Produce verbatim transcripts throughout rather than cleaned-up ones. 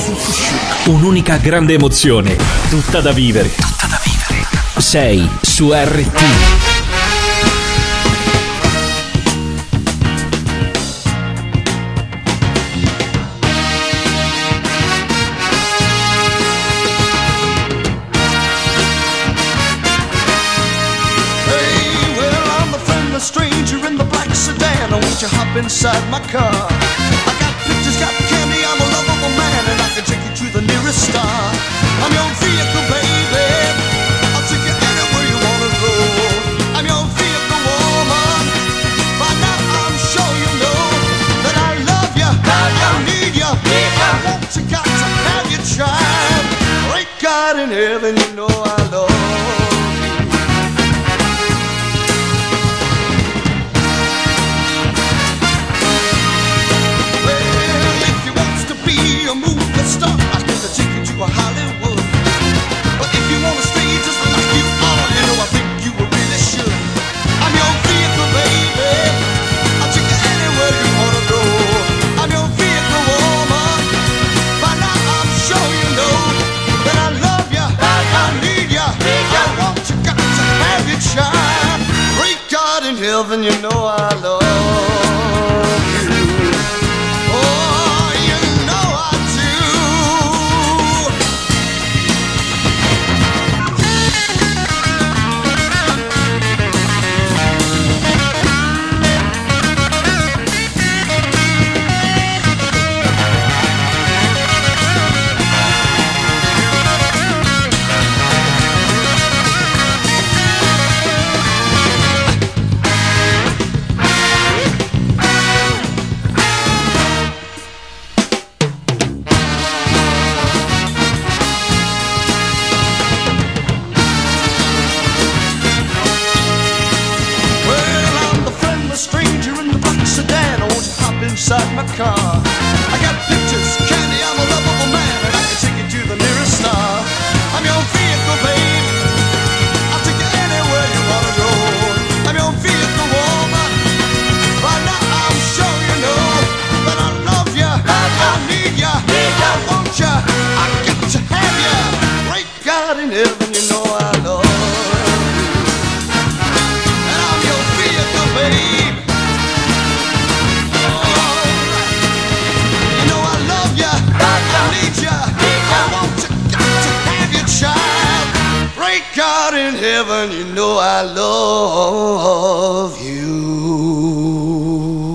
Un'unica grande emozione, tutta da vivere. Tutta da vivere. Sei su R T. You hop inside my car. I got pictures, got candy, I'm a lovable man, and I can take you to the nearest star. I'm your vehicle, baby, I'll take you anywhere you wanna go. I'm your vehicle, woman, by now I'm sure you know that I love you, I need you, I want you, got to have you tried. Great God in heaven, you know I love you. Hollywood, but if you wanna stay just like you are, you know I think you really should. I'm your vehicle, baby, I'll take you anywhere you wanna go. I'm your vehicle, woman, by now I'm sure you know that I love you, I need you, I want you, got to have you try. Great God in heaven, you know I love you. Inside my car, I got pictures, candy, I'm a lovable man, and I can take you to the nearest star. I'm your vehicle, babe, I'll take you anywhere you wanna go. I'm your vehicle, woman, by now I'm sure you know that I love you, I need you, I want you, I got to have you. Great God in heaven, you know I love you, and I'm your vehicle, babe. God in heaven, you know I love you.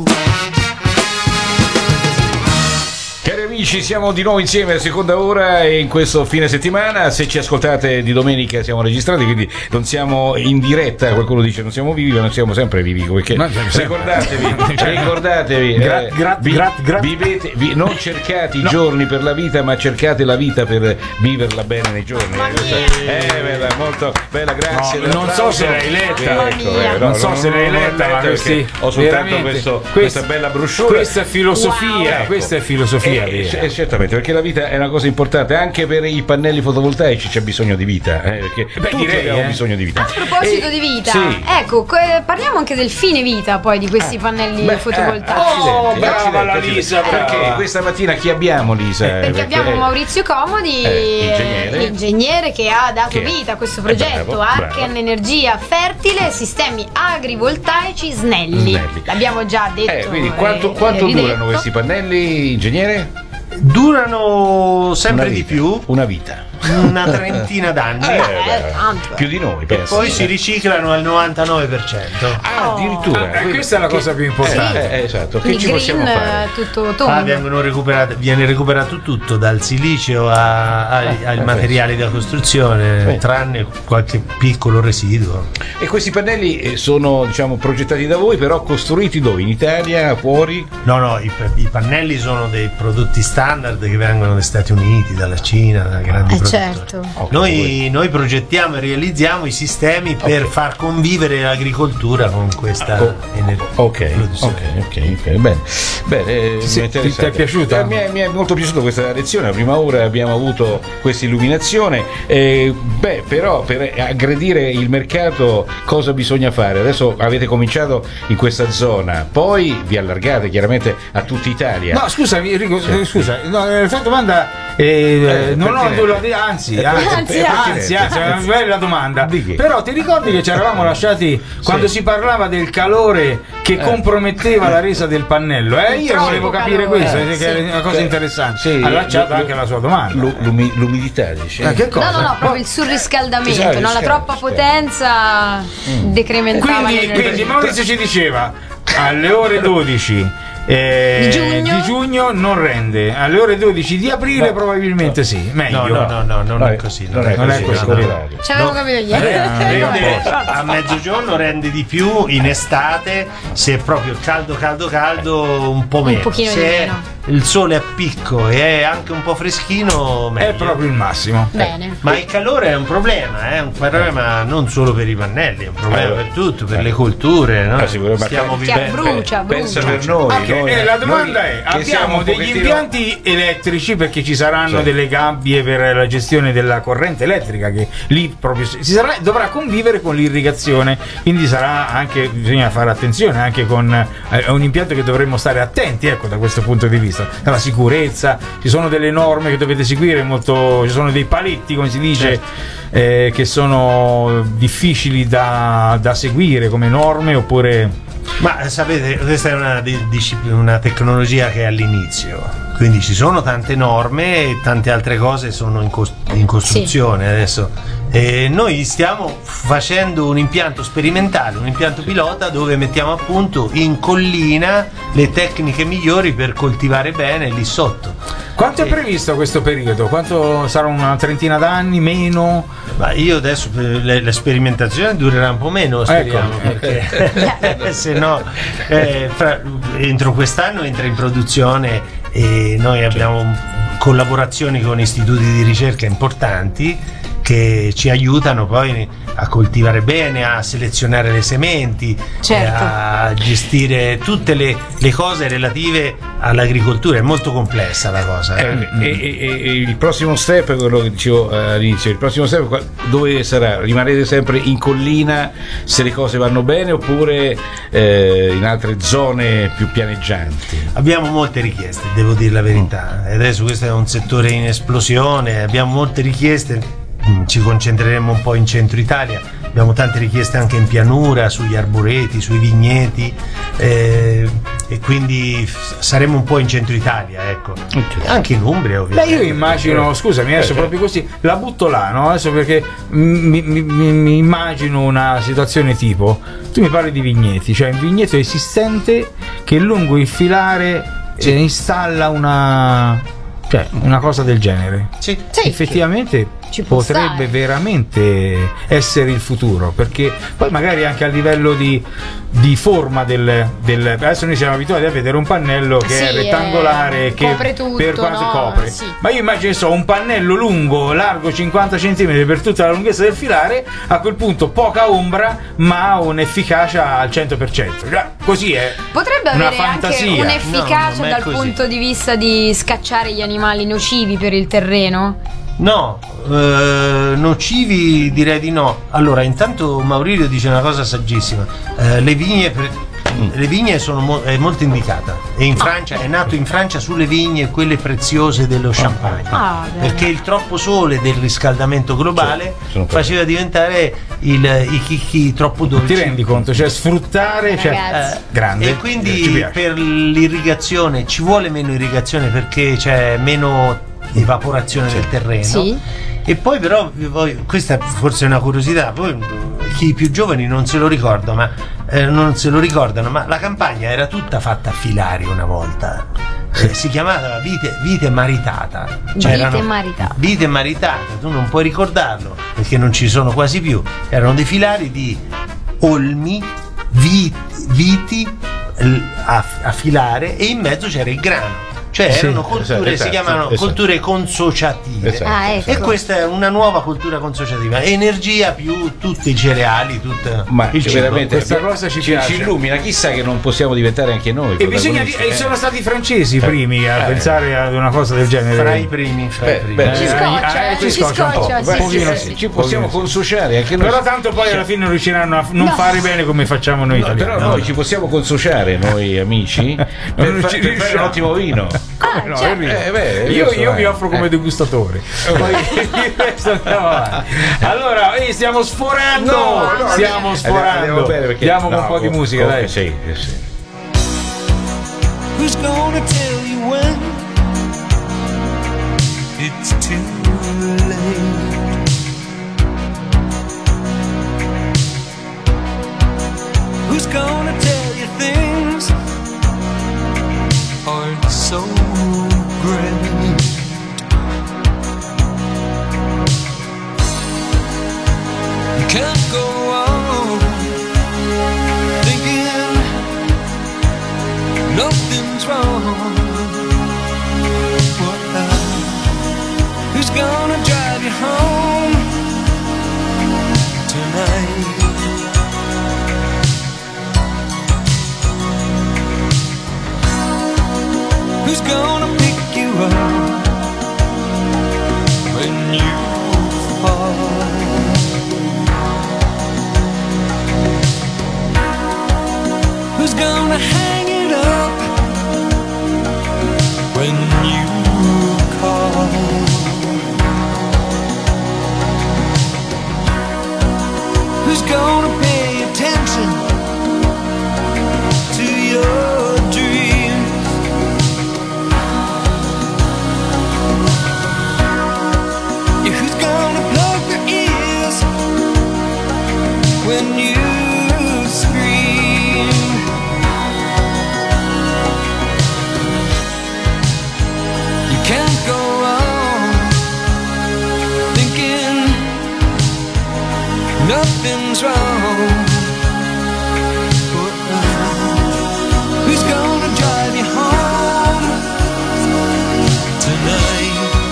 Cari amici, siamo di nuovo insieme a seconda ora e in questo fine settimana. Se ci ascoltate di domenica siamo registrati, quindi non siamo in diretta. Qualcuno dice non siamo vivi, ma non siamo sempre vivi, perché no, ricordatevi, ricordatevi, gra- eh, gra- vi, gra- gra- vivete, vi, non cercate i no. giorni per la vita, ma cercate la vita per viverla bene nei giorni. Eh, bella, molto bella, grazie. No, non so se l'hai letta, ecco, eh, no, non so non, se l'hai non letta, ma questi, ho soltanto questo, questa bella brochure. Questa è filosofia, wow. Ecco. Questa è filosofia. E, e, certamente, perché la vita è una cosa importante, anche per i pannelli fotovoltaici c'è bisogno di vita, eh, perché Beh, tutti direi, abbiamo eh. bisogno di vita. A proposito e, di vita, sì. ecco, co- parliamo anche del fine vita poi di questi pannelli Beh, fotovoltaici. Eh, Oh, accidenti, brava accidenti, la accidenti. Lisa, brava. Perché questa mattina chi abbiamo, Lisa? Perché, perché abbiamo Maurizio Comodi, eh, ingegnere. l'ingegnere che ha dato Che- vita a questo eh, progetto, bravo, Arcan bravo. Energia Fertile, sistemi agrivoltaici snelli. Snelli. L'abbiamo già detto. Eh, quindi quanto, e- quanto e ridetto. durano questi pannelli, ingegnere? Durano sempre Una di vita, più, una vita. una trentina d'anni, Eh, Eh, beh, tanto, eh. più di noi, penso. poi si riciclano al novantanove per cento. Ah, addirittura. Ah, eh, questa è la cosa più importante. Eh, eh, esatto. Che Quindi ci green, possiamo fare? eh, tutto tondo. Ah, vengono recuperate, viene recuperato tutto, dal silicio a- ai, ai eh, materiali da costruzione, Sì. tranne qualche piccolo residuo. E questi pannelli eh, sono, diciamo, progettati da voi, però costruiti dove? In Italia, fuori? No, no, i, i pannelli sono dei prodotti standard che vengono dagli Stati Uniti, dalla Cina, da grandi Eh, produttori. certo. Ok, Noi, noi progettiamo e realizziamo i sistemi per Ok. far convivere l'agricoltura con questa Oh, energia. ok, ok, ok, ok, bene, bene, eh, Sì, mi è ti- interessante. ti è piaciuta? Eh, mi, è, mi è molto piaciuta questa lezione. La prima ora abbiamo avuto questa illuminazione, eh, beh, però per aggredire il mercato cosa bisogna fare? Adesso avete cominciato in questa zona, poi vi allargate chiaramente a tutta Italia. No, scusami, Enrico, Sì. eh, scusa, no, eh, fai domanda eh, Eh, non ho pertinente. nulla di anzi, anzi, Anzi, anzi, anzi, è una bella domanda. Di che? Però ti ricordi che ci eravamo lasciati quando si parlava del calore che comprometteva la resa del pannello? Eh, io Troppo volevo capire calore. questo, Eh, che sì. è una cosa Sì. interessante. Sì, Allacciato lu- anche alla sua domanda. Lu- l'umi- l'umidità, dice. Eh, che cosa? No, no, no, proprio il surriscaldamento, Esatto, no? La esatto, troppa esatto. potenza decrementava Quindi, l'energia. quindi Maurizio ci diceva alle ore dodici eh, Di giugno? di giugno non rende, alle ore dodici di aprile probabilmente sì, meglio. No, no, no, no, non No, è così. non è non è così, così. al contrario. Ci avevo No. capito ieri. Rende, a mezzogiorno rende di più, in estate se è proprio caldo caldo caldo un po' meno, pochino se di è- meno. il sole è a picco e è anche un po' freschino meglio. È proprio il massimo. Bene. Ma il calore è un problema, è un problema non solo per i pannelli, è un problema Eh, per tutto, per le colture, no? Ah, sicuramente. Stiamo Che Che vivendo. brucia, brucia. Pensa per noi. Ok, noi- e la domanda noi è: che siamo abbiamo un degli pochettino- impianti elettrici perché ci saranno Sì. delle gabbie per la gestione della corrente elettrica che lì proprio si sarà, dovrà convivere con l'irrigazione, quindi sarà anche, bisogna fare attenzione anche con eh, un impianto che dovremmo stare attenti, ecco, da questo punto di vista, la sicurezza, ci sono delle norme che dovete seguire molto, ci sono dei paletti, come si dice, eh, che sono difficili da, da seguire come norme, oppure Ma eh, sapete, questa è una, di- disciplina- una tecnologia che è all'inizio, quindi ci sono tante norme e tante altre cose sono in, cos- in costruzione adesso. E noi stiamo facendo un impianto sperimentale, un impianto pilota dove mettiamo a punto in collina le tecniche migliori per coltivare bene lì sotto. quanto è Sì. previsto questo periodo? Quanto sarà, una trentina d'anni, meno? Ma io adesso eh, le- la sperimentazione durerà un po' meno, speriamo, Ecco. perché se no eh, fra- entro quest'anno entra in produzione e noi abbiamo collaborazioni con istituti di ricerca importanti che ci aiutano poi a coltivare bene, a selezionare le sementi, Certo. e a gestire tutte le, le cose relative all'agricoltura. È molto complessa la cosa. eh. Eh, e, e- e il prossimo step è quello che dicevo eh, all'inizio, il prossimo step qua- dove sarà? Rimanete sempre in collina se le cose vanno bene oppure eh, in altre zone più pianeggianti? Abbiamo molte richieste, devo dire la verità. E adesso questo è un settore in esplosione, abbiamo molte richieste, mm, ci concentreremo un po' in centro Italia, abbiamo tante richieste anche in pianura, sugli arboreti, sui vigneti, eh, e quindi f- saremo un po' in centro Italia, ecco. Anche in Umbria, Beh, ovviamente. io immagino, scusami, adesso proprio così, la butto là, no? Adesso perché mi, mi- mi- mi immagino una situazione tipo, tu mi parli di vigneti, cioè un vigneto esistente che lungo il filare eh, installa una, cioè, una cosa del genere. Sì. Sì. Effettivamente Ci può potrebbe stare. veramente essere il futuro, perché poi magari anche a livello di, di forma del, del adesso noi siamo abituati a vedere un pannello che Sì, è rettangolare, eh, che copre tutto, per quanto no? copre, Sì. ma io immagino che so, un pannello lungo, largo cinquanta centimetri per tutta la lunghezza del filare, a quel punto poca ombra ma un'efficacia al cento per cento. Già, così è. Potrebbe una avere anche fantasia. un'efficacia No, non è dal così. punto di vista di scacciare gli animali nocivi per il terreno? No, eh, nocivi direi di no. Allora, intanto Maurizio dice una cosa saggissima. Eh, le vigne, pre- le vigne sono mo- è molto indicata. E in Francia è nato in Francia sulle vigne quelle preziose dello champagne. Ah, bene. perché il troppo sole del riscaldamento globale sono faceva diventare il, i chicchi troppo dolci. Ti rendi conto? Cioè sfruttare, cioè, Ragazzi. eh, grande. E Ci quindi piace. per l'irrigazione ci vuole meno irrigazione perché c'è meno evaporazione del terreno. Sì. E poi però voi- questa forse è una curiosità, poi chi più giovani non se lo ricorda, ma eh, non se lo ricordano, ma la campagna era tutta fatta a filari una volta. Eh, si chiamava vite, vite maritata. Vite maritata. Vite maritata, tu non puoi ricordarlo perché non ci sono quasi più. Erano dei filari di olmi, viti, viti l- a, a filare e in mezzo c'era il grano. Cioè Sì, erano colture, esatto, si chiamano esatto. colture consociative. Esatto. Ah, ecco. E questa è una nuova cultura consociativa. Energia più tutti i cereali, tutto Ma il cibo. veramente Questa cosa ci piace. ci illumina, chissà che non possiamo diventare anche noi E bisogna di- protagonisti, e eh. sono stati i francesi i primi a Eh. pensare ad una cosa del genere. Fra i primi, fra Beh, i primi. beh, Ci Eh, scoccia, eh, eh, ci ci scoccia un po'. scoccia, Beh, sì, pochino sì, sì. sì. ci possiamo consociare anche noi. Però tanto poi alla fine non riusciranno a non No. fare bene come facciamo noi No, italiani. però noi ci possiamo consociare noi amici per, Non fa- ci per fare un riusciamo. ottimo vino. Come no, certo. Enrico? Eh, beh, io, adesso io vai. mi offro come Eh. degustatore. Poi il resto andiamo avanti. Allora, ehi, stiamo sforando. No, no, stiamo andiamo- sforando. andiamo bene perché- Andiamo con no, un po' di com- musica, com- dai. Sì, sì. Who's gonna tell you when it's too late? Who's gonna tell you things aren't so great? You can't go on thinking nothing's wrong. What now? Who's gonna drive you home tonight? Who's gonna pick you up when you fall? Who's gonna hang it up when you call? Who's gonna pay attention to your dreams? Yeah, who's gonna plug their ears when you scream? You can't go on thinking nothing's wrong. Who's gonna drive you home tonight?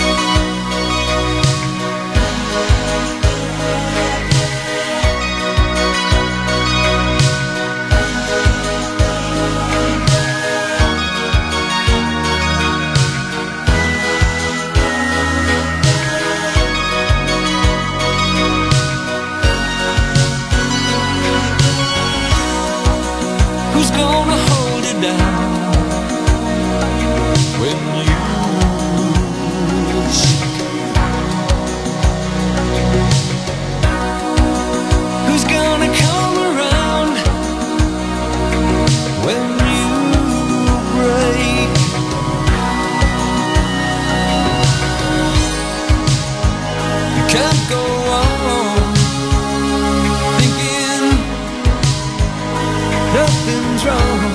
Who's gonna hold it down when you shake? Who's gonna come around when you break? You can't go on thinking nothing's wrong.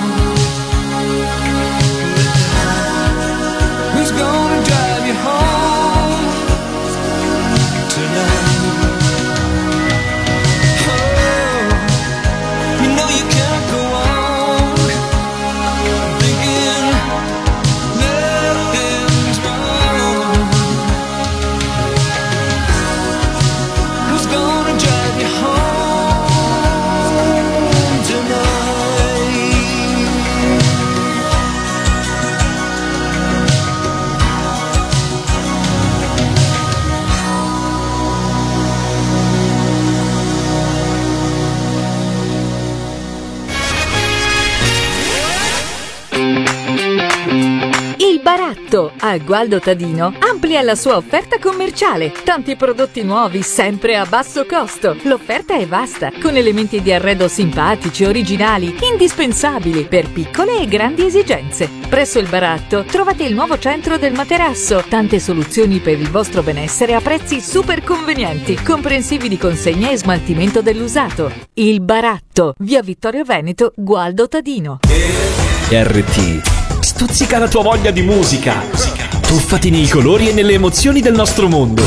Who's gonna drive you home tonight? Oh, you know you can't go on thinking nothing's wrong. Who's gonna drive you home tonight? Il Baratto a Gualdo Tadino amplia la sua offerta commerciale. Tanti prodotti nuovi sempre a basso costo. L'offerta è vasta, con elementi di arredo simpatici, originali, indispensabili per piccole e grandi esigenze. Presso il Baratto trovate il nuovo centro del materasso. Tante soluzioni per il vostro benessere a prezzi super convenienti, comprensivi di consegna e smaltimento dell'usato. Il Baratto, via Vittorio Veneto, Gualdo Tadino. R T stuzzica la tua voglia di musica. Tuffati nei colori e nelle emozioni del nostro mondo.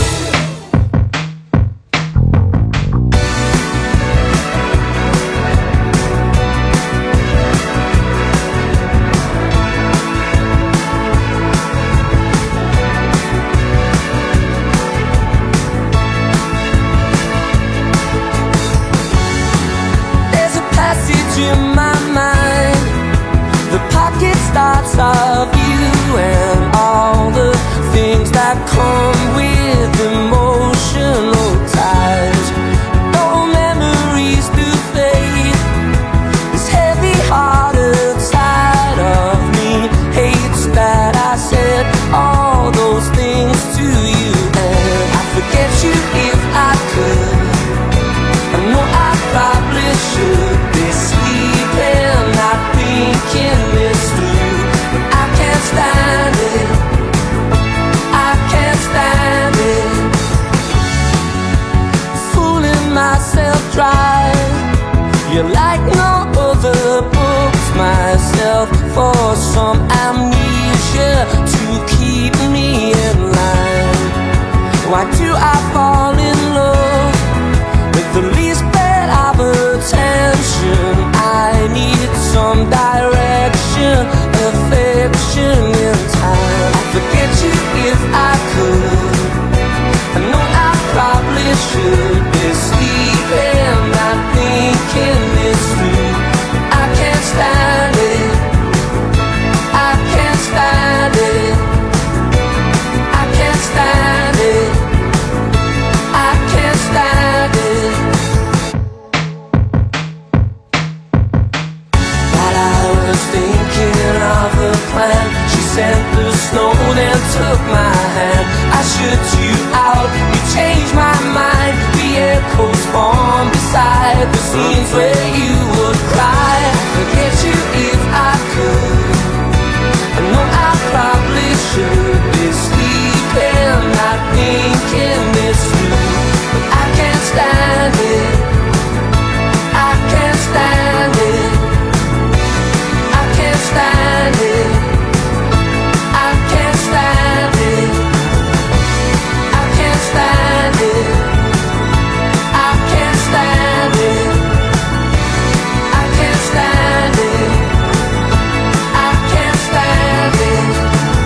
There's a passage in my mind. The pocket starts of you and all the things that come with emotional ties. No memories do fade. This heavy heart inside of me hates that I say took my hand, I shut you out, you changed my mind. The echoes form beside the scenes where you would cry. Forget you if I could, I know I probably should be sleeping, not thinking this through, but I can't stand it, I can't stand it, I can't stand it, I can't stand it, I can't stand it, I can't stand it, I can't stand it, I can't stand it.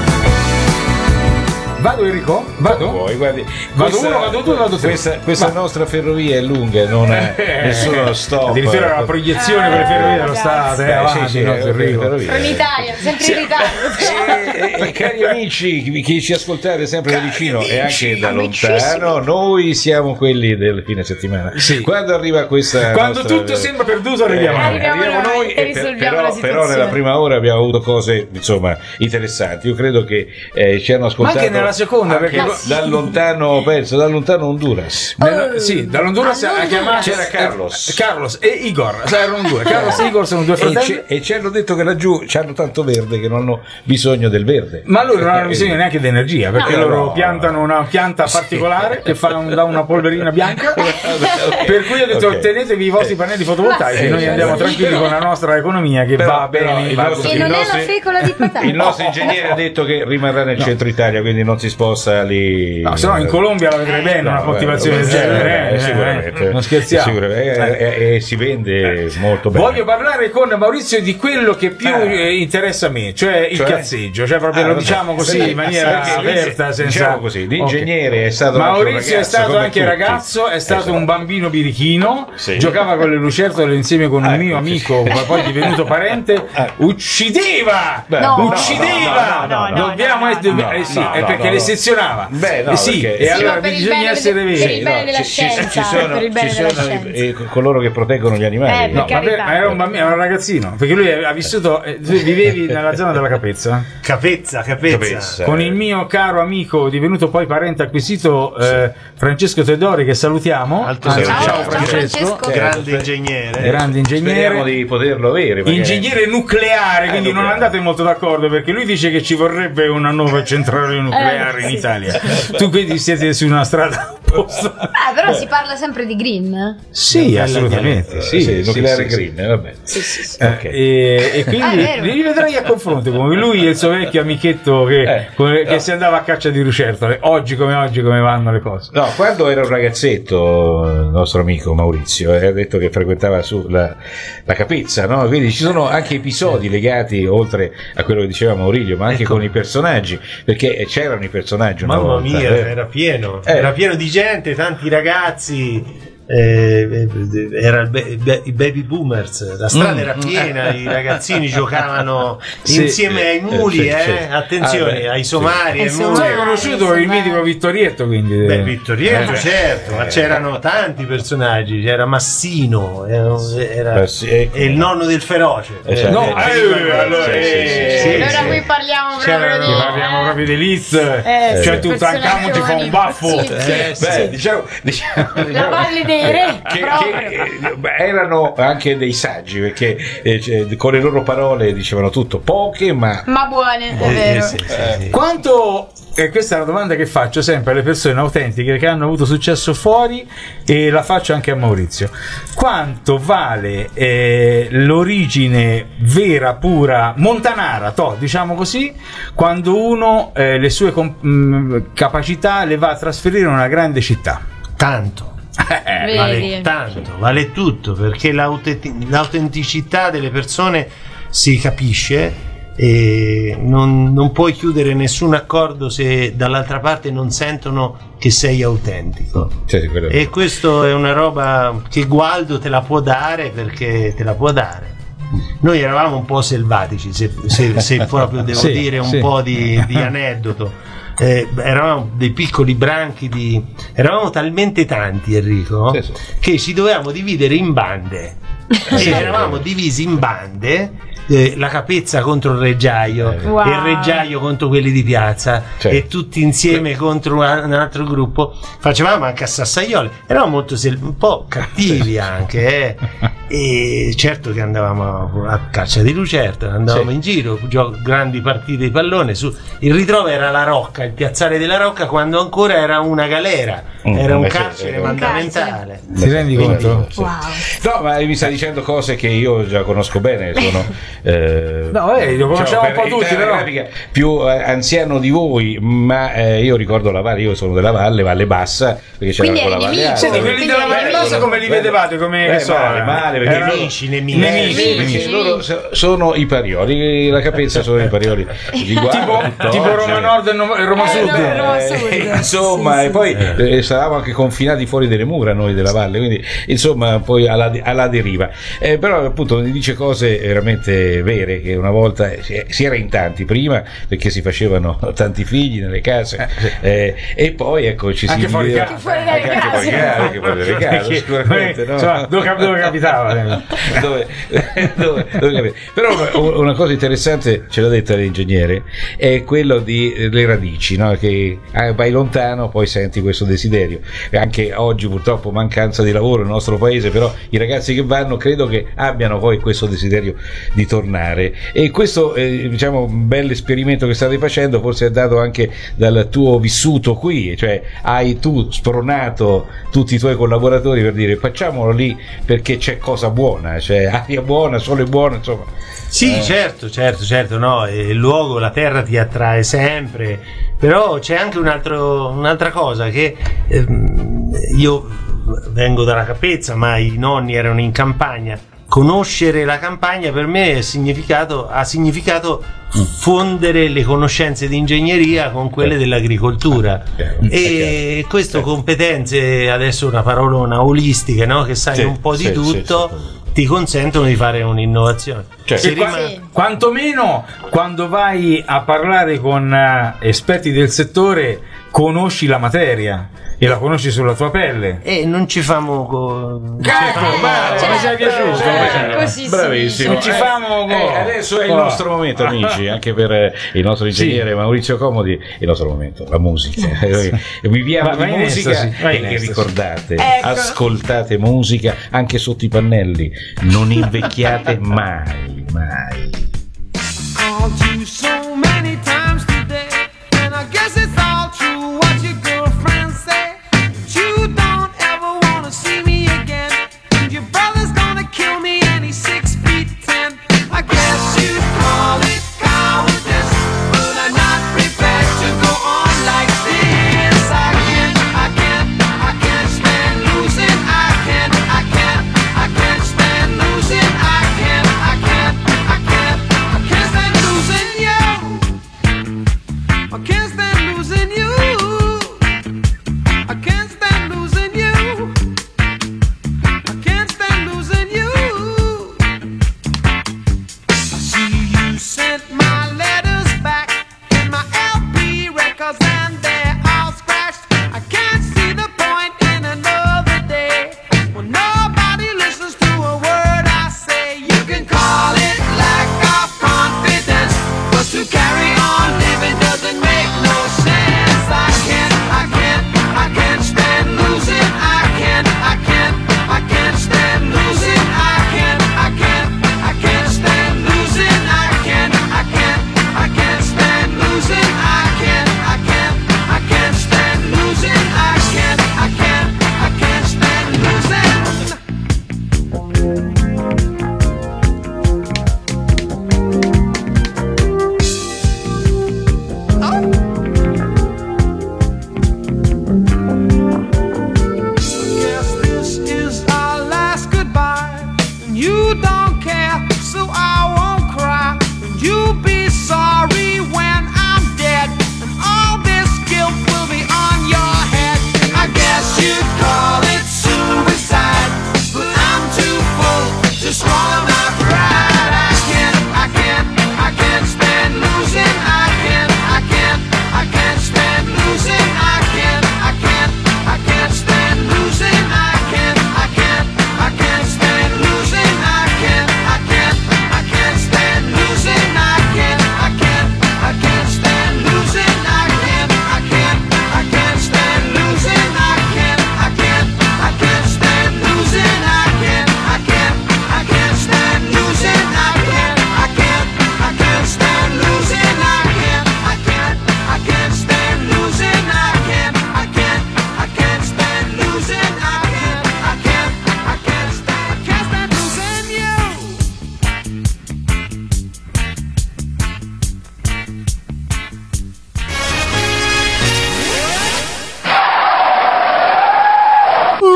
Vado Enrico? Vado? Vuoi, guardi, Vado questa, uno, vado due, vado tre. Questa, questa Va. nostra ferrovia è lunga, non ha nessuno stop. Addirittura la proiezione per le ferrovie dello Stato, eh, Beh, avanti, sì, sì, no, eh, Enrico. ferrovia. From Italia, sempre in ritardo. E, e- e cari amici, chi, chi ci ascoltate sempre da vicino e anche da amicissimi. lontano, noi siamo quelli del fine settimana. Sì. Quando arriva questa Quando nostra- tutto sembra perduto arriviamo Eh, noi. Arriviamo arriviamo noi noi e e per- risolviamo però, la situazione. però nella prima ora abbiamo avuto cose insomma interessanti. Io credo che eh, ci hanno ascoltato anche nella seconda, anche perché- dal lontano, penso, dal lontano Honduras. Nella- sì, dall'Honduras ha all'Honduras. chiamato C'era Carlos. eh, Carlos e Igor, sai, erano due. Carlos e Igor sono due E, fratelli. ci- e ci hanno detto che laggiù c'hanno tanto verde che non hanno bisogno del verde. Ma loro non hanno bisogno neanche di energia, perché No, loro no. piantano una pianta particolare che fa un- dà una polverina bianca. Per cui ho detto Ok. tenetevi i vostri pannelli fotovoltaici, Ma noi sì, andiamo sì. tranquilli con la nostra economia che Però- va però bene. il va nostro- E così. non il è nostro- la fecola di patata. Il nostro ingegnere ha detto che rimarrà nel centro Italia, quindi non si sposta lì. No, se no in Colombia la vedrei bene una No, coltivazione del eh, genere, eh, eh, sicuramente. eh, non scherziamo. Sicuramente. E, e- e si vende molto bene. Voglio parlare con Maurizio di quello che più Ah. eh, interessa a me, cioè il Cioè? cazzeggio, cioè proprio Ah, lo vabbè. diciamo così Perché- in maniera perché aperta, l'inge- senza diciamo così, l'ingegnere Ok. è stato anche un Maurizio è ragazzo stato come anche tutti. ragazzo, è stato Esatto. un bambino birichino, Sì. giocava con le lucertole insieme con un Ah, mio ecco, amico, sì. ma poi divenuto parente, Ah. uccideva! Beh, No, uccideva! no, no, no, Dobbiamo no, essere no, eh, no, sì, no, è no, perché no, le no. sezionava. Beh, no, Eh sì, perché- e sì, allora ma per il bisogna bene essere del- veri. per il bene della ci- ci- scienza, ci sono, per il bene ci della sono i- scienza. eh, coloro che proteggono gli animali. Eh, No, per ma carità. per- era un bambino, era un ragazzino, perché lui ha vissuto, eh, tu vivevi nella zona della Capezza. Capezza, capezza. Capezza. Con il mio caro amico, divenuto poi parente acquisito, eh, Francesco Teodori, che salutiamo. Alto Anzi, saluto. ciao Ciao, Francesco. Francesco. Eh, Grande sper- ingegnere. Grande ingegnere. Speriamo di poterlo avere. magari. Ingegnere nucleare, quindi non nucleare. andate molto d'accordo perché lui dice che ci vorrebbe una nuova centrale nucleare Eh, in sì. Italia. Tu quindi siete su una strada opposta. Ah, però si parla sempre di green. Sì, assolutamente. Eh, Sì, sì, sì, nucleare sì, green, eh, vabbè. Sì, sì, sì. Eh, Ok. e, e Ah, quindi è vero. li vedrai a confronto come lui e il suo vecchio amichetto che, Eh, come- che no. si andava a caccia di lucertole. Oggi come oggi come vanno le cose. No, quando era un ragazzetto, il nostro amico Maurizio, eh, ha detto che frequentava su la, la Capezza, no? Quindi ci sono anche episodi legati, oltre a quello che diceva Maurilio, ma anche Ecco. con i personaggi, perché c'erano i personaggi una Mamma volta. mia, eh. era pieno, Eh. era pieno di gente, tanti ragazzi. eh, era il, be- be- i baby boomers, la strada Mm. era piena, i ragazzini giocavano Sì. insieme ai Eh, muli, sì, eh, sì. attenzione, Ah, beh, ai sì. somari, Ai ai somari. muli. Tu hai conosciuto il mitico Vittorietto, quindi. Beh, Vittorietto, Eh, certo, ma eh, c'erano tanti personaggi, c'era Massino, era, era- Eh, sì, ecco. e il nonno del feroce. Eh, certo. No, Eh, eh, allora, sì, sì, sì, eh, sì, allora sì. qui parliamo proprio C'erano- di... Che parliamo eh, proprio di Liz, Eh, cioè sì, tu persone Tancamo ci fa giovani. un baffo. Sì, Eh, sì, Beh, sì. diciamo, diciamo, La diciamo valle dei re, che, proprio. che, eh, erano anche dei saggi perché eh, cioè, con le loro parole dicevano tutto, poche ma Ma buone, è Eh, vero. sì, sì, sì. Quanto, e questa è una domanda che faccio sempre alle persone autentiche che hanno avuto successo fuori e la faccio anche a Maurizio, quanto vale eh, l'origine vera, pura, montanara, to, diciamo così, quando uno eh, le sue com- mh, capacità le va a trasferire in una grande città? Tanto. Vedi. Vale tanto, vale tutto, perché l'autenti- l'autenticità delle persone si capisce e non, non puoi chiudere nessun accordo se dall'altra parte non sentono che sei autentico. cioè, sì, quello- E questo è una roba che Gualdo te la può dare, perché te la può dare. Noi eravamo un po' selvatici, se, se- se proprio devo Sì, dire un sì. po' di, di aneddoto. Eh, eravamo dei piccoli branchi di. Eravamo talmente tanti, Enrico, Sì, sì. che ci dovevamo dividere in bande. E Sì, eravamo sì. divisi in bande eh, la Capezza contro il Reggiaio Eh, wow. e il Reggiaio contro quelli di piazza Certo. e tutti insieme contro un, un altro gruppo. Facevamo anche a Sassaioli, eravamo molto sel- un po' cattivi anche, eh. E certo che andavamo a caccia di lucertola, andavamo Sì. in giro, gio- grandi partite di pallone. Su. Il ritrovo era la Rocca, il piazzale della Rocca, quando ancora era una galera, Mm, era un beh, sì, carcere era un mandamentale. Ti rendi conto? Sì. Wow. No, ma mi sta dicendo cose che io già conosco bene, sono eh, No, eh, lo conosciamo diciamo, un po' per tutti, età però. anagrafica più eh, anziano di voi, ma eh, io ricordo la Valle, io sono della Valle, Valle Bassa, perché c'era Quindi con la eri Valle nemico, Alta. Senti, Quindi quelli della Valle eri Bassa nemico. come li vedevate? Come Eh, so, male, male, perché erano- Nemici, nemici. Nemici, Nemici. perché loro so- sono i parioli, la Capezza sono i parioli di guarda, tipo, tutt'oggi. tipo Roma Nord e No- e Roma Eh, Sud. no, Roma Eh, Sud. insomma, Sì, e sì. poi eh, stavamo anche confinati fuori delle mura noi della Valle, quindi insomma poi alla, alla deriva. Eh, però appunto mi dice cose veramente vere, che una volta si, si era in tanti prima perché si facevano tanti figli nelle case eh, e poi ecco ci Anche si fuori viveva- casa. Fuori dalle anche, anche fuori case. casa, anche fuori dalle case, Perché, sicuramente, no? insomma, dove, cap- dove capitava? eh? dove, dove, dove- però una, una cosa interessante ce l'ha detta l'ingegnere, è quello di eh, le radici, no? Che ah, vai lontano poi senti questo desiderio. E anche oggi purtroppo mancanza di lavoro nel nostro paese, però i ragazzi che vanno credo che abbiano poi questo desiderio di tornare, e questo eh, diciamo un bel esperimento che state facendo forse è dato anche dal tuo vissuto qui, cioè hai tu spronato tutti i tuoi collaboratori per dire facciamolo lì perché c'è cosa buona, c'è aria buona, sole buono, insomma. Sì, Eh. certo, certo, certo, no, eh, il luogo, la terra ti attrae sempre, però c'è anche un altro, un'altra cosa che ehm, io vengo dalla Capezza, ma i nonni erano in campagna. Conoscere la campagna per me è significato, ha significato fondere le conoscenze di ingegneria con quelle dell'agricoltura, Chiaro, e questo competenze, adesso una parolona olistica, no? Che sai Sì, un po' di sì, tutto, sì, sì. ti consentono di fare un'innovazione. Cioè, Si E qua- rimane- Sì. Quantomeno quando vai a parlare con eh, esperti del settore conosci la materia e la conosci sulla tua pelle. E non ci famo co- Ecco, ma Certo, come sei piaciuto? certo, così si Bravissimo. dice. Non ci famo Eh, go. adesso è il Oh. nostro momento, amici, anche per eh, il nostro ingegnere Maurizio Comodi, il nostro momento, la musica. Eh, Viviamo Va- di vai in musica estasi, vai e in che estasi. ricordate, Ecco. ascoltate musica anche sotto i pannelli, non invecchiate mai, mai. Called you so many times today, and I guess it's all true what your girlfriend said. You don't ever wanna see me again, and your brother's gonna kill me, and he's six feet ten. I guess you'd call it cowardice, but I'm not prepared to go on like this. I can't, I can't, I can't stand losing. I can't, I can't, I can't stand losing. I can't, I can't, I can't, I can't stand losing you. I can't stand losing you. I can't stand losing you. I can't stand losing you. I see you sent my letters back and my L P records, and they're all scratched. I can't see the point in another day when nobody listens to a word I say. You can call it lack of confidence, but to carry on living doesn't make no sense. I can't, I can't, I can't stand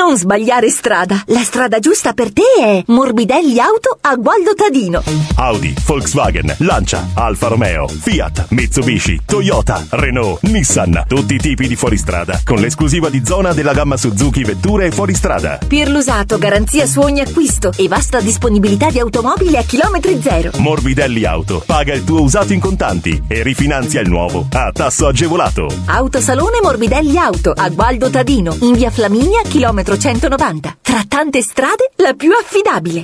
Non sbagliare strada. La strada giusta per te è Morbidelli Auto a Gualdo Tadino. Audi, Volkswagen, Lancia, Alfa Romeo, Fiat, Mitsubishi, Toyota, Renault, Nissan. Tutti i tipi di fuoristrada con l'esclusiva di zona della gamma Suzuki Vetture e fuoristrada. Pirlusato, garanzia su ogni acquisto e vasta disponibilità di automobili a chilometri zero. Morbidelli Auto. Paga il tuo usato in contanti e rifinanzia il nuovo a tasso agevolato. Autosalone Morbidelli Auto a Gualdo Tadino, in via Flaminia, chilometro centonovanta. Tra tante strade, la più affidabile.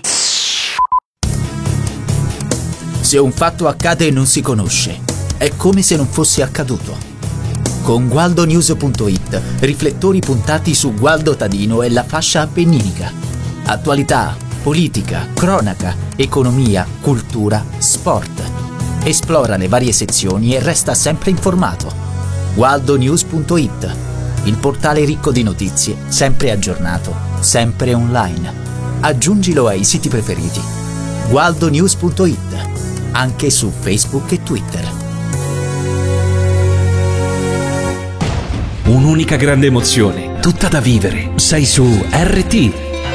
Se un fatto accade e non si conosce, è come se non fosse accaduto. Con gualdo news punto it, riflettori puntati su Gualdo Tadino e la fascia appenninica. Attualità, politica, cronaca, economia, cultura, sport. Esplora le varie sezioni e resta sempre informato. gualdo news punto it, il portale ricco di notizie, sempre aggiornato, sempre online. Aggiungilo ai siti preferiti. gualdo news punto it, anche su Facebook e Twitter. Un'unica grande emozione, tutta da vivere. Sei su R T.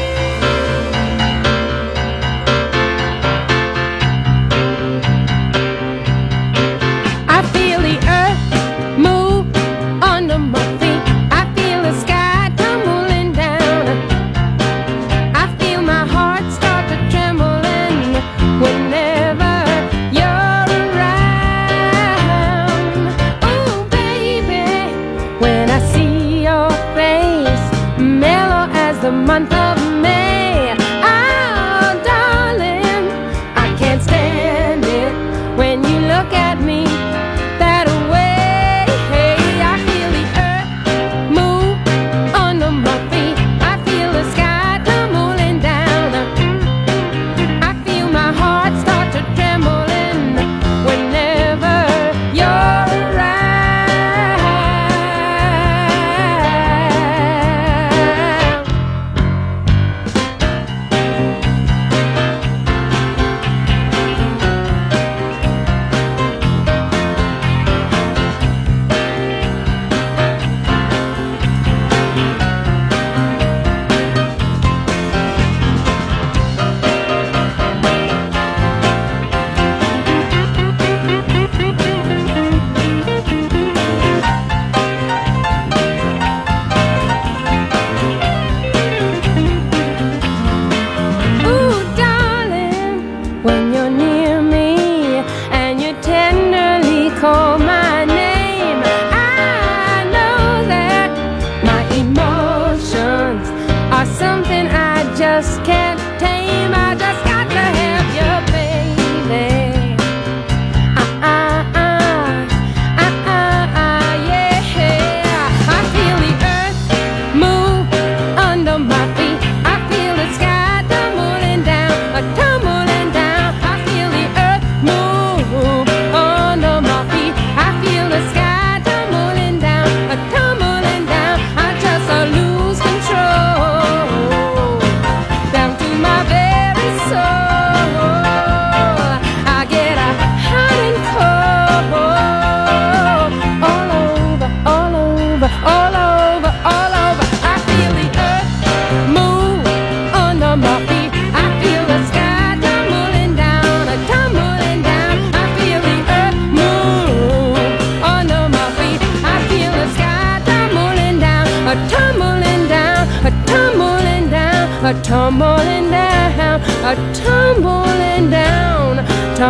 a tumbling down, a tumbling down,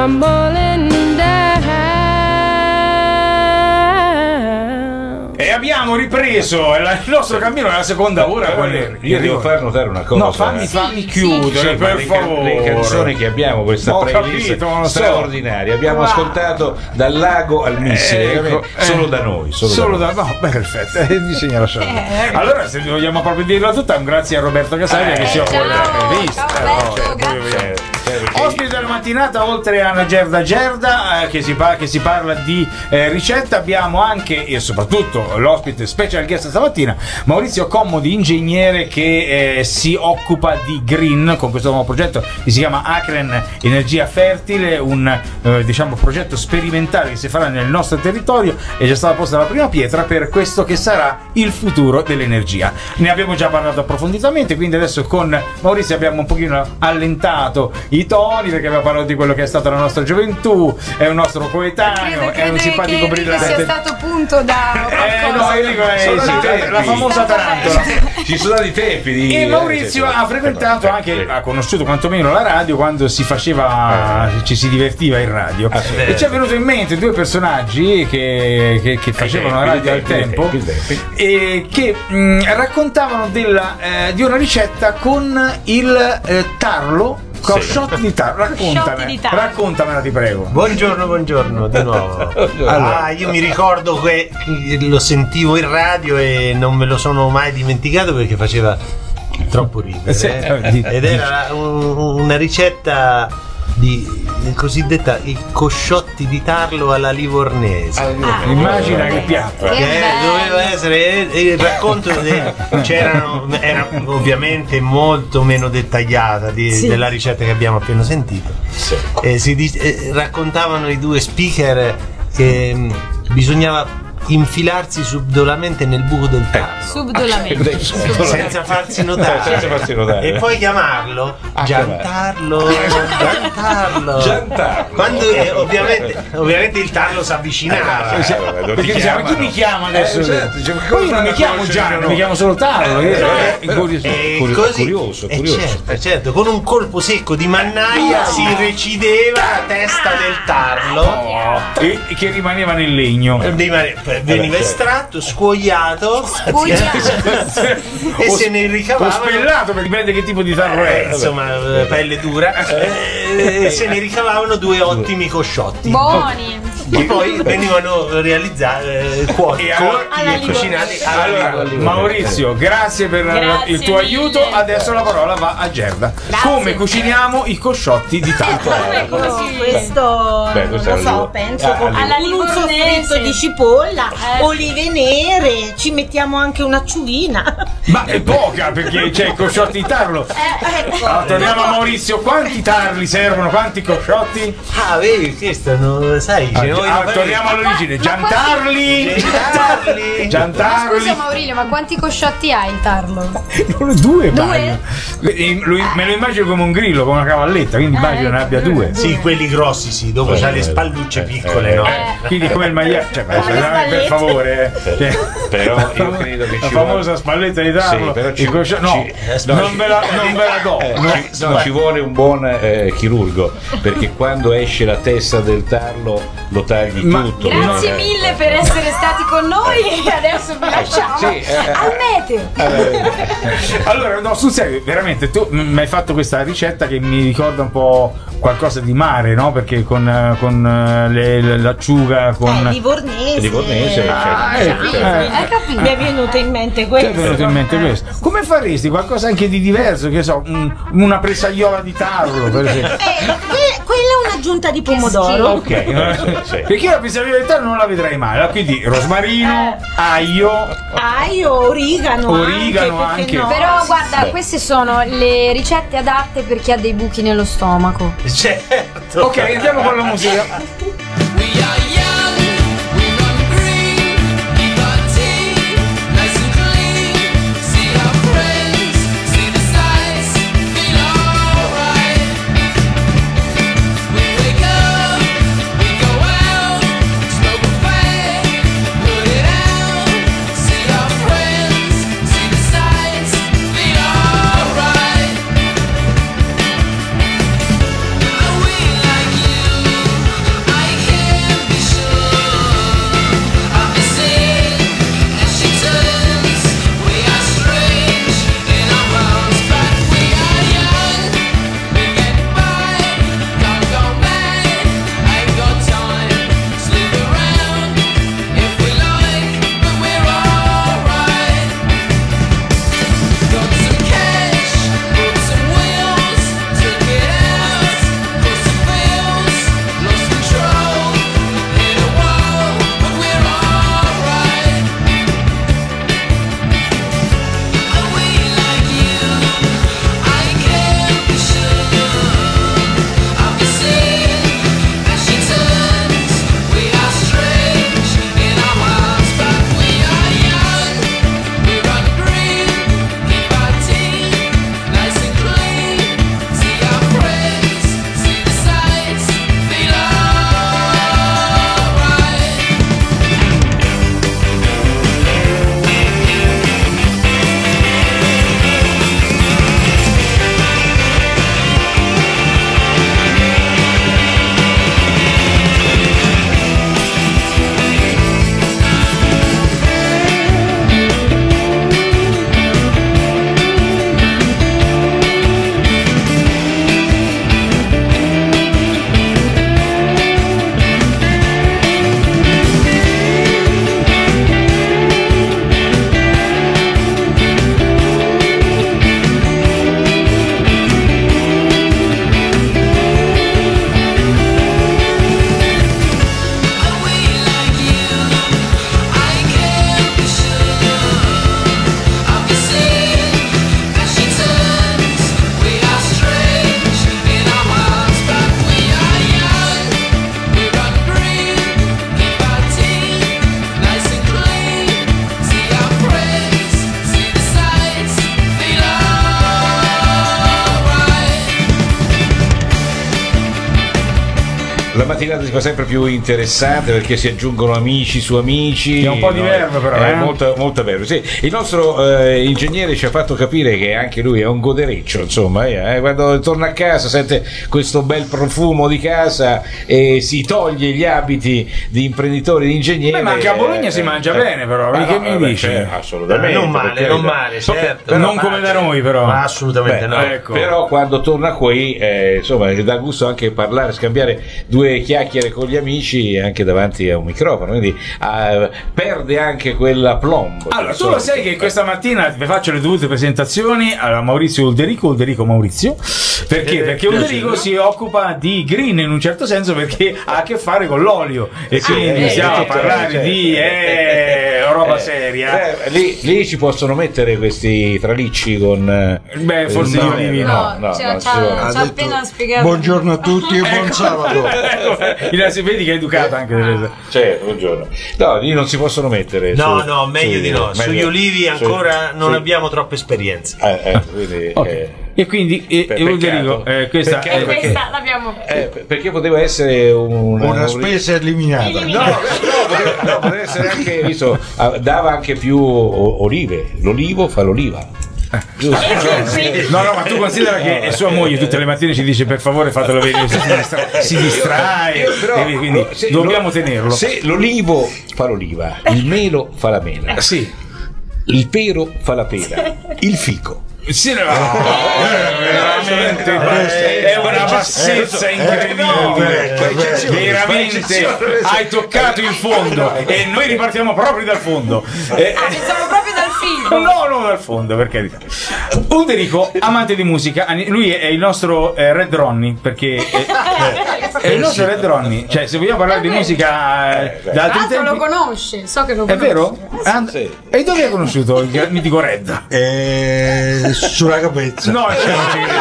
tumbling down. E abbiamo ripreso il nostro cammino nella seconda ora. Qual è? Io devo far notare una cosa. No, fammi, fammi chiudere, sì, per le, favore. Le canzoni che abbiamo, questa Ho playlist capito, straordinaria. Abbiamo Ma... ascoltato Dal lago al missile, ecco, solo eh, da noi. Solo, solo da, da noi. no, perfetto, eh, bisogna lasciarlo. Eh, allora, se vogliamo proprio dirla tutta, un grazie a Roberto Casaglia eh, che si occupa ciao, della rivista. ciao, no, cioè, grazie. Ospite della mattinata, oltre alla Gerda Gerda, eh, che, si pa- che si parla di eh, ricetta, abbiamo anche e soprattutto l'ospite special guest stamattina, Maurizio Commodi, ingegnere che eh, si occupa di green con questo nuovo progetto che si chiama Acren Energia Fertile, un eh, diciamo progetto sperimentale che si farà nel nostro territorio. È già stata posta la prima pietra per questo che sarà il futuro dell'energia. Ne abbiamo già parlato approfonditamente, quindi adesso con Maurizio abbiamo un pochino allentato i toni, perché abbiamo parlato di quello che è stata la nostra gioventù, è un nostro coetaneo, Credo, è un credo simpatico che Enrico brillante. sia stato punto da Eh no, Enrico è Sono sì, stati la tempi. famosa tarantola. Ci sono stati tempi di... E Maurizio eh, sì, ha sì. frequentato Sì, anche, sì. ha conosciuto quantomeno la radio quando si faceva, ci si divertiva in radio. Ah, sì. E ci è venuto in mente due personaggi che, che, che facevano la radio al tempo e che mh, raccontavano della, eh, di una ricetta con il eh, tarlo. Cosciotti di tarlo, raccontamela, di tarlo. raccontamela ti prego. Buongiorno, buongiorno di nuovo. Allora. Ah, io mi ricordo che lo sentivo in radio e non me lo sono mai dimenticato perché faceva troppo ridere. Sì, eh. di- Ed era un- una ricetta di cosiddetta i cosciotti di tarlo alla livornese. Immagina che piatto. Che Che bello. doveva essere eh, il racconto de- c'erano era ovviamente molto meno dettagliata di- Sì. della ricetta che abbiamo appena sentito. Eh, si dic- eh, raccontavano i due speaker che mh, bisognava infilarsi subdolamente nel buco del tarlo Subdolamente. senza farsi notare, Senza farsi notare. e poi chiamarlo Ah, Giantarlo Giantarlo Giantarlo. quando eh, ovviamente, ovviamente il tarlo si avvicinava Eh, vabbè, lo Perché diceva, chi mi chiama adesso? Eh, certo, dice, ma Poi come io non mi fanno a chiamo conoscere Gianni, il mi nome? chiamo solo Tarlo. Eh, che- eh, curioso. E Curioso, così, curioso, eh, curioso. certo, certo, con un colpo secco di mannaia si recideva la testa del tarlo. E e che rimaneva nel legno. Veniva, veniva estratto, scuoiato e O- se ne o ricavavano. spellato, perché dipende che tipo di tarlo Eh, è. insomma, eh, pelle dura, eh, e se ne ricavavano due ottimi cosciotti. Buoni. Che poi venivano realizzati, eh, cuoti, E allora- cotti Alla e cucinati alla Allora, livornese. Maurizio, grazie per Grazie il tuo mille. aiuto. Adesso la parola va a Gerda. Grazie. Come cuciniamo i cosciotti di tarlo? Così. Questo Beh, non questo lo è so, alla- penso ah, con alla un livornese. soffritto di cipolla, Eh. olive nere, ci mettiamo anche un'acciolina. Ma è poca, perché c'è i cosciotti di tarlo. Ecco. Allora, torniamo a Maurizio, quanti tarli servono? Quanti cosciotti? Ah, vedi, questo non lo sai. Ah, ce ne voglio ah, fare- torniamo all'origine. Ma Giantarli! Giantarli. Giantarli! Scusa Maurilio, ma quanti cosciotti ha il tarlo? Non due, Due? immagino. Eh, lo- Me lo immagino come un grillo, come una cavalletta, quindi immagino ne abbia due. Sì, quelli grossi sì, dopo c'ha le spallucce piccole, no? Eh. Quindi come il magliato, cioè, ma Come le per spallette. favore, eh. Cioè, Però io credo che la ci famosa vuole- spalletta di tarlo, Sì, però ci- il coscio- no, ci- non, ve la, non ve la do. Eh, No. ci, no, ci vuole un buon eh, chirurgo, perché quando esce la testa del tarlo lo tagli Ma- tutto. Grazie Eh, mille per essere stati con noi e adesso vi lasciamo Sì, eh, eh, al meteo. Allora, no, sul serio, veramente, tu mi hai fatto questa ricetta che mi ricorda un po' qualcosa di mare, no? Perché con, eh, con eh, le- le- l'acciuga, con... Eh, livornese. Livornese, Ah, certo, ecco, certo. eh. Hai capito? Mi è venuto in mente Ti questo. è venuto in mente questo? Come faresti qualcosa anche di diverso? Che so, un- una pressaiola di tarlo, per esempio. Eh, que- quella è un'aggiunta di pomodoro. Ok, Sì. perché io la pressaiola di tarlo non la vedrei mai. Quindi rosmarino, aglio, Aglio, origano, Origano anche, anche. perché no? Però guarda, Beh. queste sono le ricette adatte per chi ha dei buchi nello stomaco. Certo. ok, andiamo con la musica. We are young, we run green, we got tea, nice and clean. See our friends, see the sights, feel alright. We wake up, we go out, smoke a fag, put it out. See our friends, see the sights, feel alright. Are we like you? I can't la mattinata si fa sempre più interessante perché si aggiungono amici su amici. C'è un po' di no? verve però, eh, eh? molta, molta verve. Sì, il nostro eh, ingegnere ci ha fatto capire che anche lui è un godereccio, insomma, eh, quando torna a casa sente questo bel profumo di casa e si toglie gli abiti di imprenditore, di ingegnere. Beh, ma anche a Bologna si mangia bene, però, ah, che no, mi vabbè, dici? cioè, assolutamente, non male, non male, certo. Però, non come da noi, però. Ma assolutamente beh, no. Ecco. Però quando torna qui, eh, insomma, dà gusto anche parlare, scambiare due chiacchiere con gli amici anche davanti a un microfono, quindi eh, perde anche quella plomb. Allora, tu lo sai che questa mattina vi faccio le dovute presentazioni a Maurizio Ulderico, Ulderico Maurizio, perché? Eh, perché Ulderico si occupa di green in un certo senso, perché ha a che fare con l'olio e quindi eh, iniziamo eh, a parlare certo. di eh, roba seria. Eh, lì, lì ci possono mettere questi tralicci con eh, beh, forse no, gli olivi no, No, no, cioè, no, ci ha, ci ci vuole. ha appena spiegato. Buongiorno a tutti e buon Ecco. sabato. Il vedi che è educato anche delle... Certo, buongiorno. No, lì non si possono mettere. No, su- no, meglio su- di no. meglio- Sugli olivi ancora su- non sì. abbiamo troppe esperienze. Eh, eh, quindi, Ok. eh, E quindi eh, Per- eh, Ulderico, peccato. eh, questa Peccato è perché- Questa l'abbiamo. eh, perché poteva essere un- Una un- spesa eliminata. No, no, poteva, no, poteva essere anche visto, ah, dava anche più o- olive. L'olivo fa l'oliva. Giusto? No, no, ma tu considera che è sua moglie tutte le mattine ci dice per favore fatelo vedere, si distra- si distrae, Io- però, e quindi se dobbiamo lo- tenerlo. Se l'olivo fa l'oliva, il melo fa la mela, Sì. il pero fa la pera, il fico. Sì, no, veramente è una bassezza incredibile. Veramente hai toccato il fondo e noi ripartiamo proprio dal fondo. Eh, Ah, pensavo proprio dal film. No, no, dal fondo, per carità. Ulderico, amante di musica, lui è il nostro eh, Red Ronnie, perché è, è il nostro Red Ronnie. Cioè, se vogliamo parlare di musica eh, da Tra altri l'altro lo tempi. conosce, so che lo È conosce. vero? And- E dove hai conosciuto il mitico Red? Eh, sulla capezza. No, cioè, non ci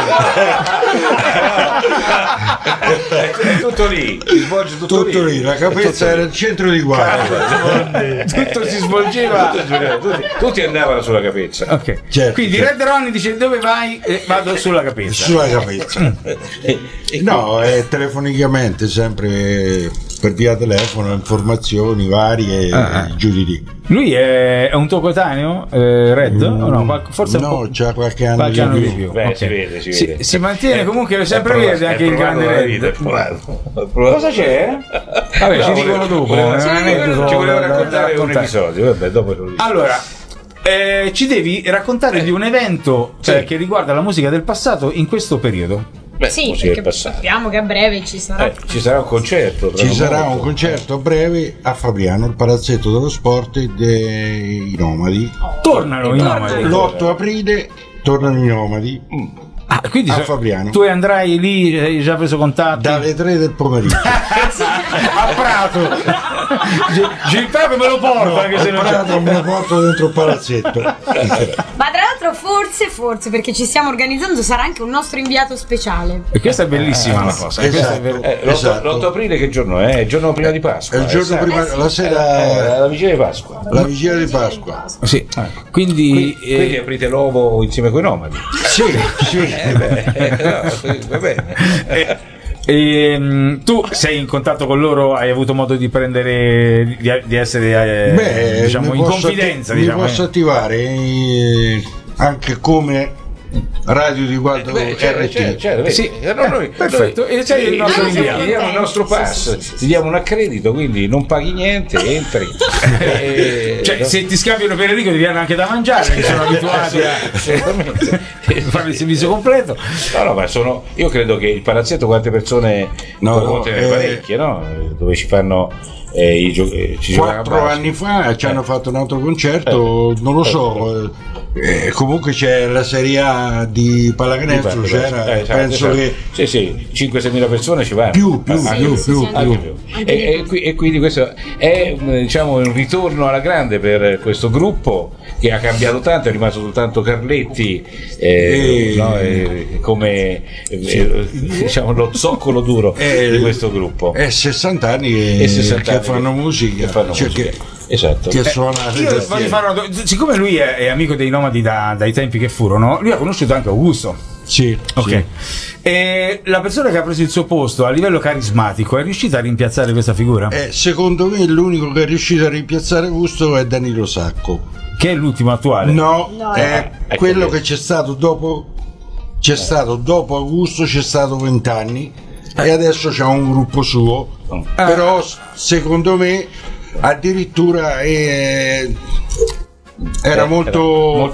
È, è tutto lì, si svolge tutto, Tutto lì, la capezza era il centro di guardia. credo. Tutto si svolgeva. tutti, tutti andavano sulla capezza. Ok. Certo, Quindi certo. Red Ronnie dice dove vai? Eh, vado sulla capezza. Sulla capezza. No, è telefonicamente, sempre per via telefono, informazioni varie, Ah. giù di lì. Lui è, è un tuo coetaneo, eh, Red? O no? Qual- Forse un No, po'. c'ha qualche anno Qualche di anno più. di più. Beh, Ok. si vede, si Si, vede. si mantiene comunque sempre È verde anche il provato grande la vita, è Red. provato, è provato. Cosa c'è? Vabbè, ci dicono dopo. Ci non è volevo- aneddoto ci volevo da- da raccontare un raccontare. episodio, vabbè, dopo lo dico. Allora, eh, ci devi raccontare di un evento eh, Sì. che riguarda la musica del passato in questo periodo. Beh, Sì, musica del perché passato. sappiamo che a breve ci sarà. Eh, ci sarà un concerto. tra Ci non sarà molto. un concerto a breve a Fabriano, il palazzetto dello sport dei Nomadi. Tornano i nomadi. L'otto aprile tornano i Nomadi Ah, quindi a so- Fabriano tu andrai lì, hai già preso contatti? dalle tre del pomeriggio. A Prato. G- Gilberto me lo porta, anche se non c'è. Prato me lo porto dentro il palazzetto. Ma tra l'altro forse, forse, perché ci stiamo organizzando, sarà anche un nostro inviato speciale. E questa è bellissima la cosa. eh, questa è Esatto. ver- Eh, l'otto, Esatto. l'otto aprile che giorno è? È il giorno prima di Pasqua. È il giorno esatto. prima, la Eh, sera, la vigilia di Pasqua. la vigilia di Pasqua. Sì. Quindi, Quindi, eh, quindi aprite l'uovo insieme con i nomadi. Sì, sì. Eh, beh, eh, no, sì, va bene. ehm, tu sei in contatto con loro, hai avuto modo di prendere, di, di essere eh, Beh, diciamo, mi in posso confidenza. atti- diciamo, mi posso eh. attivare eh, anche come radio di guardo Beh, certo, R T. certo, certo, vedi. Sì, Eh, no, noi- eh, perfetto, noi- e sei il sì, nostro noi ti inviato. diamo il nostro pass, ti diamo un accredito, quindi non paghi niente, entri. Eh, Cioè, no? se ti scambiano per Enrico ti danno anche da mangiare, perché sono abituati a Assolutamente. fare il servizio completo. No, no, ma sono. Io credo che il palazzetto quante persone No, può no, tenere eh, parecchie, no? Dove ci fanno eh, i gio- eh, ci giocano a Quattro basket. anni fa ci hanno fatto un altro concerto, non lo so. eh, comunque c'è la Serie A di pallacanestro, c'era, Eh, esatto, penso esatto. che sì, sì, cinque sei mila persone ci vanno. più, più, Anche più, sì, più, sì, anche più. più. E, e qui- e quindi questo è un, diciamo, un ritorno alla grande per questo gruppo che ha cambiato tanto, è rimasto soltanto Carletti eh, E- no, eh, come eh, diciamo lo zoccolo duro Eh, di questo gruppo. È sessanta anni che, E sessanta che anni fanno che- musica, che fanno cioè musica. che, Esatto. che Eh, suona io da voglio tastiera. fare una do- siccome lui è, è amico dei nomadi da- dai tempi che furono, lui ha conosciuto anche Augusto. Sì, ok. sì. E la persona che ha preso il suo posto a livello carismatico è riuscita a rimpiazzare questa figura? Eh, secondo me l'unico che è riuscito a rimpiazzare Gusto è Danilo Sacco. Che è l'ultimo attuale? No, No, è eh. quello Ecco. che c'è stato dopo. C'è stato dopo Augusto, c'è stato vent'anni e adesso c'ha un gruppo suo. Però s- secondo me addirittura è- era molto, molto